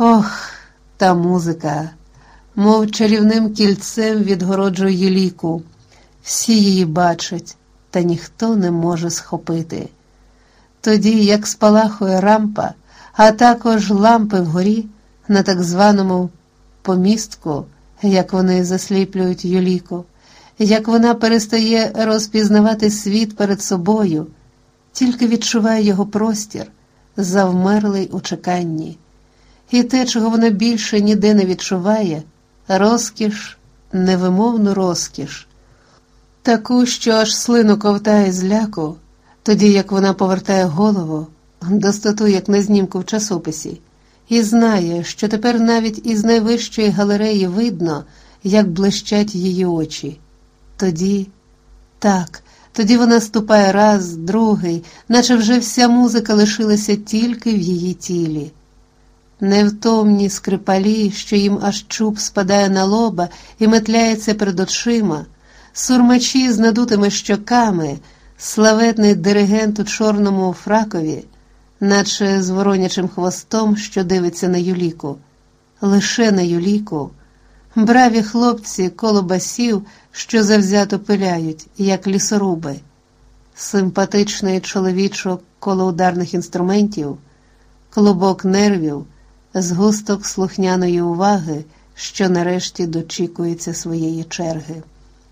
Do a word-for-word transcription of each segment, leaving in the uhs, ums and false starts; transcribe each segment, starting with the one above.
Ох, та музика, мов чарівним кільцем відгороджує Юліку. Всі її бачать, та ніхто не може схопити. Тоді, як спалахує рампа, а також лампи вгорі, на так званому помістку, як вони засліплюють Юліку, як вона перестає розпізнавати світ перед собою, тільки відчуває його простір, завмерлий у чеканні. І те, чого вона більше ніде не відчуває – розкіш, невимовну розкіш. Таку, що аж слину ковтає з ляку, тоді як вона повертає голову, достоту, як на знімку в часописі, і знає, що тепер навіть із найвищої галереї видно, як блищать її очі. Тоді, так, тоді вона ступає раз, другий, наче вже вся музика лишилася тільки в її тілі. Невтомні скрипалі, що їм аж чуб спадає на лоба і метляється перед очима, сурмачі з надутими щоками, славетний диригент у чорному фракові, наче з воронячим хвостом, що дивиться на Юліку. Лише на Юліку. Браві хлопці коло басів, що завзято пиляють, як лісоруби. Симпатичний чоловічок коло ударних інструментів, клубок нервів, згусток слухняної уваги, що нарешті дочікується своєї черги.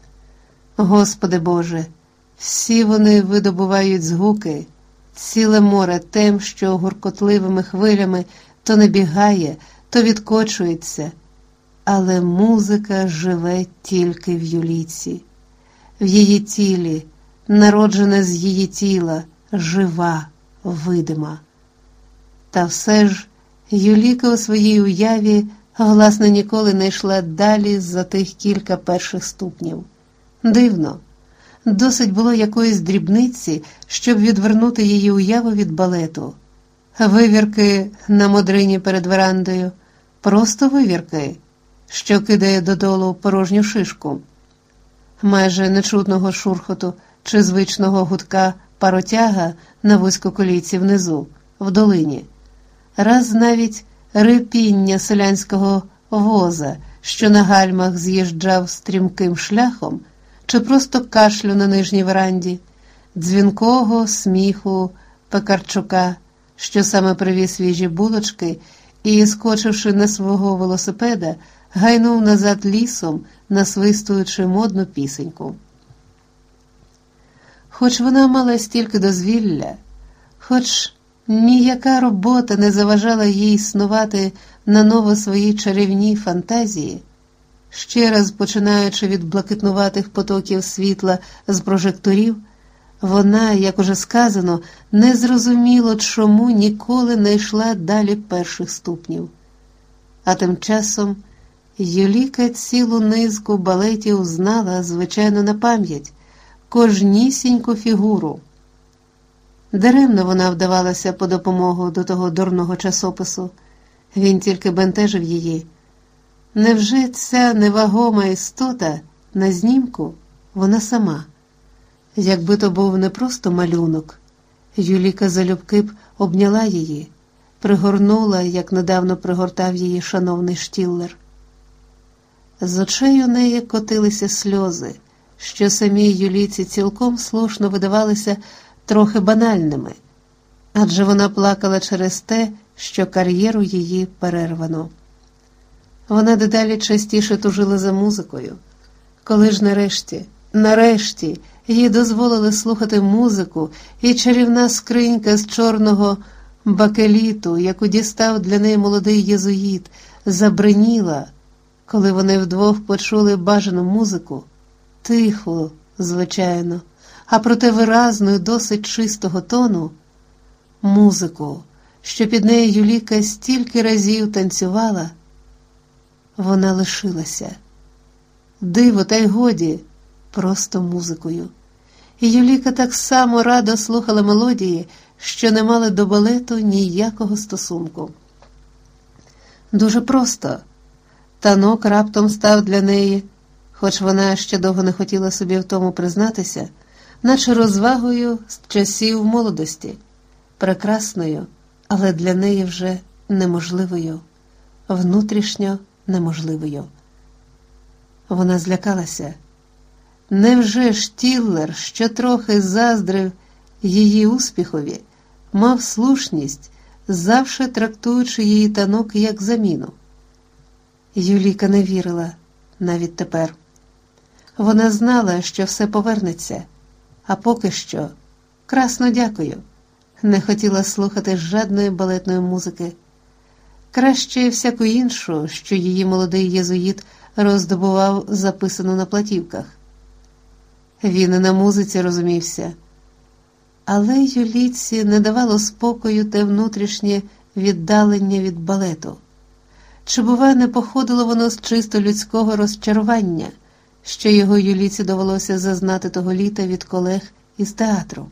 Господи Боже, всі вони видобувають згуки, ціле море тем, що гуркотливими хвилями то набігає, то відкочується, але музика живе тільки в Юліці, в її тілі, народжена з її тіла, жива, видима. Та все ж Юліка у своїй уяві, власне, ніколи не йшла далі за тих кілька перших ступнів. Дивно. Досить було якоїсь дрібниці, щоб відвернути її уяву від балету. Вивірки на модрині перед верандою. Просто вивірки, що кидає додолу порожню шишку. Майже нечутного шурхоту чи звичного гудка паротяга на вузькоколійці внизу, в долині. Раз навіть рипіння селянського воза, що на гальмах з'їжджав стрімким шляхом, чи просто кашлю на нижній веранді, дзвінкого сміху Пекарчука, що саме привіз свіжі булочки і, скочивши на свого велосипеда, гайнув назад лісом, насвистуючи модну пісеньку. Хоч вона мала стільки дозвілля, хоч ніяка робота не заважала їй існувати наново свої чарівні фантазії, ще раз починаючи від блакитнуватих потоків світла з прожекторів, вона, як уже сказано, не зрозуміло чому ніколи не йшла далі перших ступнів. А тим часом Юліка цілу низку балетів знала, звичайно, на пам'ять, кожнісіньку фігуру. Даремно вона вдавалася по допомогу до того дурного часопису. Він тільки бентежив її. Невже ця невагома істота на знімку вона сама? Якби то був не просто малюнок, Юліка залюбки б обняла її, пригорнула, як недавно пригортав її шановний Штіллер. З очей у неї котилися сльози, що самій Юліці цілком слушно видавалися трохи банальними, адже вона плакала через те, що кар'єру її перервано. Вона дедалі частіше тужила за музикою. Коли ж нарешті, нарешті, їй дозволили слухати музику, і чарівна скринька з чорного бакеліту, яку дістав для неї молодий єзуїт, забриніла, коли вони вдвох почули бажану музику, тихо, звичайно, а проте виразну і досить чистого тону, музику, що під нею Юліка стільки разів танцювала, вона лишилася. Диво, та й годі, просто музикою. І Юліка так само радо слухала мелодії, що не мали до балету ніякого стосунку. Дуже просто. Танок раптом став для неї, хоч вона ще довго не хотіла собі в тому признатися, наче розвагою з часів молодості, прекрасною, але для неї вже неможливою, внутрішньо неможливою. Вона злякалася. Невже Штіллер, що трохи заздрив її успіхові, мав слушність, завше трактуючи її танок як заміну? Юліка не вірила, навіть тепер. Вона знала, що все повернеться, а поки що красно дякую. Не хотіла слухати жадної балетної музики. Краще всяку іншу, що її молодий єзуїт роздобував записану на платівках. Він і на музиці розумівся. Але Юліці не давало спокою те внутрішнє віддалення від балету. Чи, бува, не походило воно з чисто людського розчарування, що його Юліці довелося зазнати того літа від колег із театру?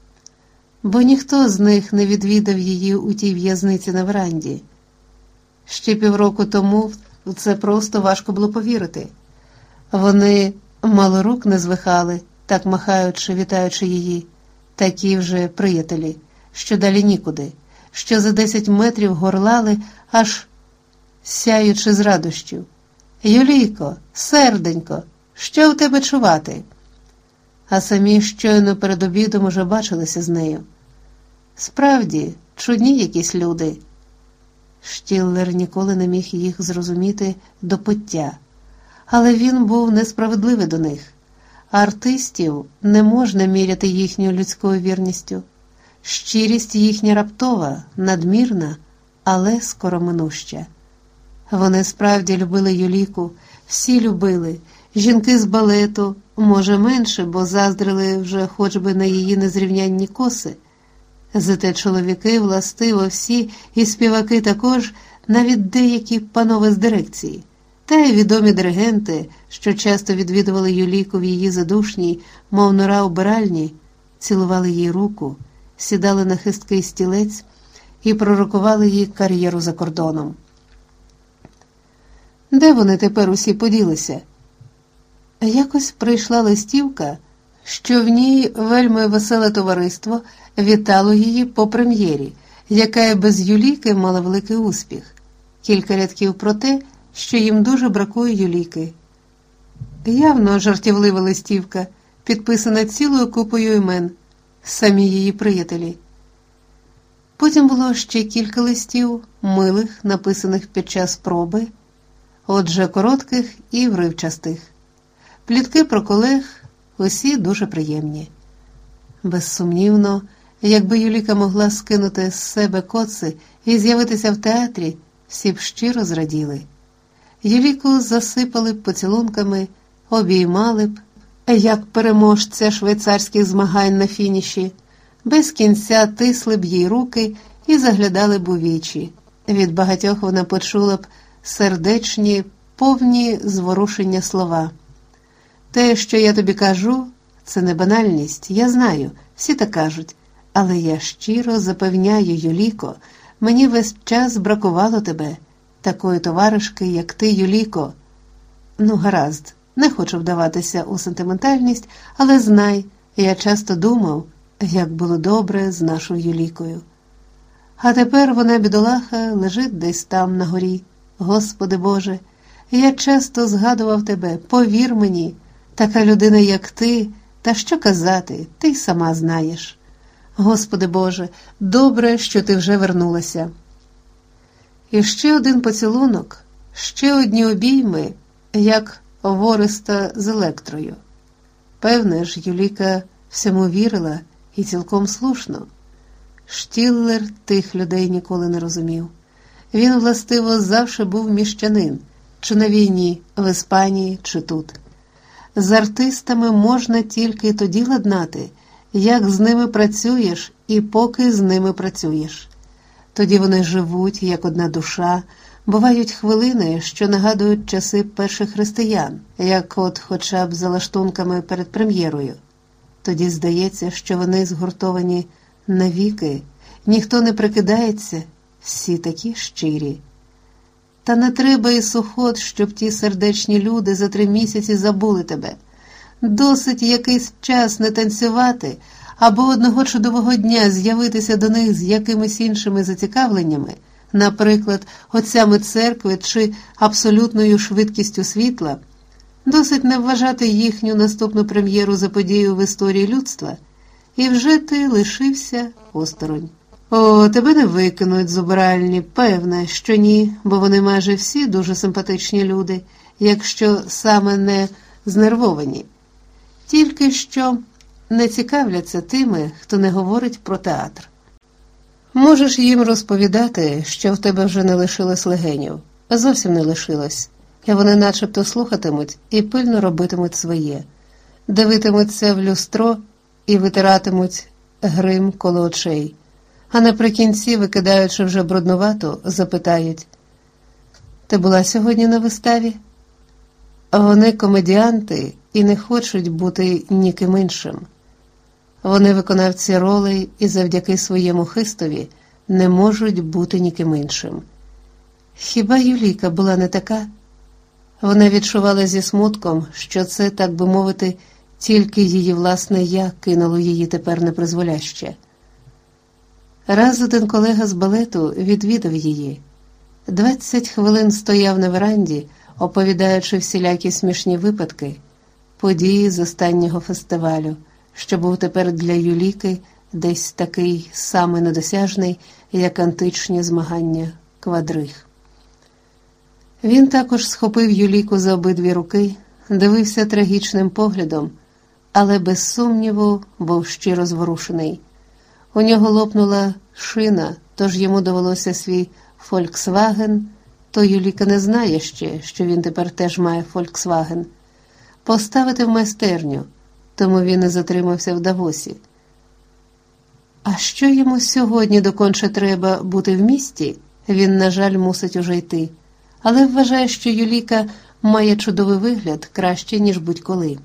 Бо ніхто з них не відвідав її у тій в'язниці на веранді. Ще півроку тому в це просто важко було повірити. Вони мало рук не звихали, так махаючи, вітаючи її. Такі вже приятелі, що далі нікуди, що за десять метрів горлали, аж сяючи з радощів. «Юлійко, серденько, що в тебе чувати?» А самі щойно перед обідом уже бачилися з нею. Справді, чудні якісь люди. Штіллер ніколи не міг їх зрозуміти до пуття, але він був несправедливий до них. Артистів не можна міряти їхньою людською вірністю. Щирість їхня раптова, надмірна, але скороминуща. Вони справді любили Юліку, всі любили. Жінки з балету, може менше, бо заздрили вже хоч би на її незрівнянні коси. Зате чоловіки властиво всі, і співаки також, навіть деякі панове з дирекції. Та й відомі диригенти, що часто відвідували Юліку в її задушній, мов нора убиральні, цілували їй руку, сідали на хисткий стілець і пророкували їй кар'єру за кордоном. Де вони тепер усі поділися? Якось прийшла листівка, що в ній вельми веселе товариство вітало її по прем'єрі, яка і без Юліки мала великий успіх. Кілька рядків про те, що їм дуже бракує Юліки. Явно жартівлива листівка, підписана цілою купою імен, самі її приятелі. Потім було ще кілька листів, милих, написаних під час проби, отже коротких і вривчастих. Плітки про колег усі дуже приємні. Безсумнівно, якби Юліка могла скинути з себе коци і з'явитися в театрі, всі б щиро зраділи. Юліку засипали б поцілунками, обіймали б, як переможця швейцарських змагань на фініші, без кінця тисли б їй руки і заглядали б у вічі. Від багатьох вона почула б сердечні, повні зворушення слова. Те, що я тобі кажу, це не банальність, я знаю, всі так кажуть, але я щиро запевняю, Юліко, мені весь час бракувало тебе, такої товаришки, як ти, Юліко. Ну, гаразд, не хочу вдаватися у сентиментальність, але знай, я часто думав, як було добре з нашою Юлікою. А тепер вона, бідолаха, лежить десь там на горі. Господи Боже, я часто згадував тебе, повір мені, така людина, як ти, та що казати, ти й сама знаєш. Господи Боже, добре, що ти вже вернулася. І ще один поцілунок, ще одні обійми, як Вориста з Електрою. Певне ж, Юліка всьому вірила, і цілком слушно. Штіллер тих людей ніколи не розумів. Він, властиво, завше був міщанин, чи на війні, в Іспанії, чи тут. З артистами можна тільки тоді ладнати, як з ними працюєш і поки з ними працюєш. Тоді вони живуть, як одна душа, бувають хвилини, що нагадують часи перших християн, як от хоча б за лаштунками перед прем'єрою. Тоді здається, що вони згуртовані навіки, ніхто не прикидається, всі такі щирі. Та не треба і сухот, щоб ті сердечні люди за три місяці забули тебе. Досить якийсь час не танцювати, або одного чудового дня з'явитися до них з якимись іншими зацікавленнями, наприклад, отцями церкви чи абсолютною швидкістю світла, досить не вважати їхню наступну прем'єру за подію в історії людства, і вже ти лишився осторонь. О, тебе не викинуть з убиральні, певне, що ні, бо вони майже всі дуже симпатичні люди, якщо саме не знервовані. Тільки що не цікавляться тими, хто не говорить про театр. Можеш їм розповідати, що в тебе вже не лишилось легенів, зовсім не лишилось, і вони начебто слухатимуть і пильно робитимуть своє, дивитимуться в люстро і витиратимуть грим коло очей, а наприкінці, викидаючи вже бруднувату, запитають: «Ти була сьогодні на виставі?» Вони комедіанти і не хочуть бути ніким іншим. Вони виконавці ролей і завдяки своєму хистові не можуть бути ніким іншим. Хіба Юліка була не така? Вона відчувала зі смутком, що це, так би мовити, тільки її власне «я» кинуло її тепер непризволяще. Раз один колега з балету відвідав її. Двадцять хвилин стояв на веранді, оповідаючи всілякі смішні випадки, події з останнього фестивалю, що був тепер для Юліки десь такий самий недосяжний, як античні змагання квадриг. Він також схопив Юліку за обидві руки, дивився трагічним поглядом, але без сумніву був щиро зворушений. У нього лопнула шина, тож йому довелося свій «Фольксваген», то Юліка не знає ще, що він тепер теж має «Фольксваген», поставити в майстерню, тому він і затримався в Давосі. А що йому сьогодні доконче треба бути в місті, він, на жаль, мусить уже йти, але вважає, що Юліка має чудовий вигляд краще, ніж будь-коли.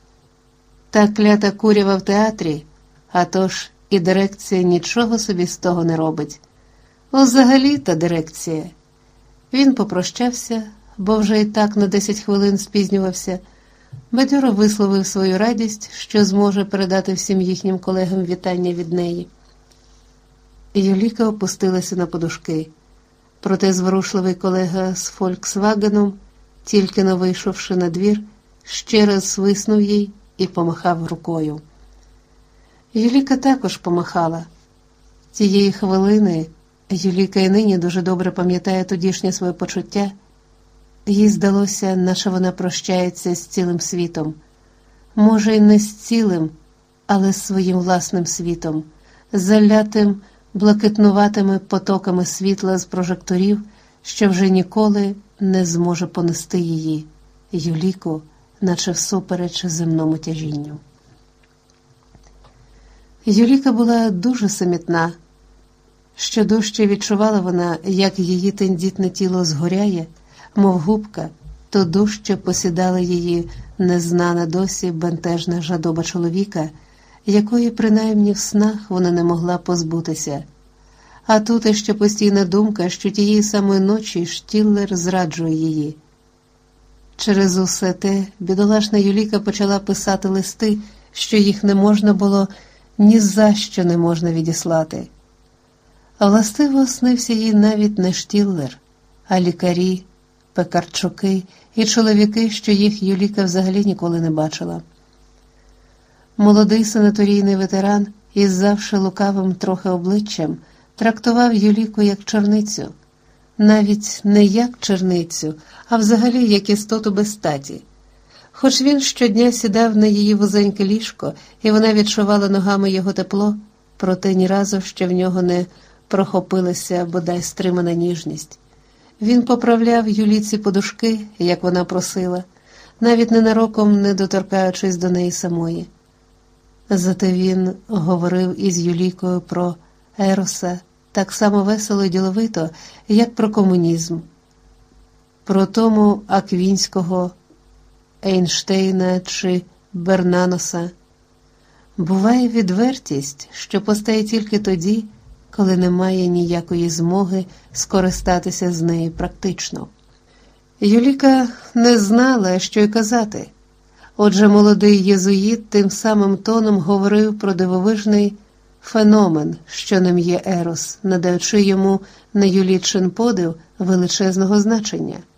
Та клята курява в театрі, а тож і дирекція нічого собі з того не робить. Взагалі та дирекція. Він попрощався, бо вже і так на десять хвилин спізнювався, бадьоро висловив свою радість, що зможе передати всім їхнім колегам вітання від неї. Юліка опустилася на подушки, проте зворушливий колега з «Фольксвагеном», тільки но вийшовши на двір, ще раз свиснув їй і помахав рукою. Юліка також помахала. Тієї хвилини Юліка і нині дуже добре пам'ятає тодішнє своє почуття. Їй здалося, наче вона прощається з цілим світом. Може, й не з цілим, але з своїм власним світом, залятим блакитнуватими потоками світла з прожекторів, що вже ніколи не зможе понести її, Юліку, наче всупереч земному тяжінню. Юліка була дуже самітна. Що дужче відчувала вона, як її тендітне тіло згоряє, мов губка, то дужче посідала її незнана досі бентежна жадоба чоловіка, якої принаймні в снах вона не могла позбутися. А тут іще постійна думка, що тієї самої ночі Штіллер зраджує її. Через усе те бідолашна Юліка почала писати листи, що їх не можна було, ні за що не можна відіслати. Властиво снився їй навіть не Штіллер, а лікарі, Пекарчуки і чоловіки, що їх Юліка взагалі ніколи не бачила. Молодий санаторійний ветеран із завше лукавим трохи обличчям трактував Юліку як черницю, навіть не як черницю, а взагалі як істоту без статі. Хоч він щодня сідав на її вузеньке ліжко, і вона відчувала ногами його тепло, проте ні разу ще в нього не прохопилася бодай стримана ніжність. Він поправляв Юліці подушки, як вона просила, навіть ненароком не доторкаючись до неї самої. Зате він говорив із Юлікою про Ероса так само весело і діловито, як про комунізм, про тому Аквінського, Ейнштейна чи Бернаноса. Буває відвертість, що постає тільки тоді, коли немає ніякої змоги скористатися з нею практично. Юліка не знала, що й казати. Отже, молодий єзуїт тим самим тоном говорив про дивовижний феномен, що ним є ерос, надаючи йому на Юлічин подив величезного значення.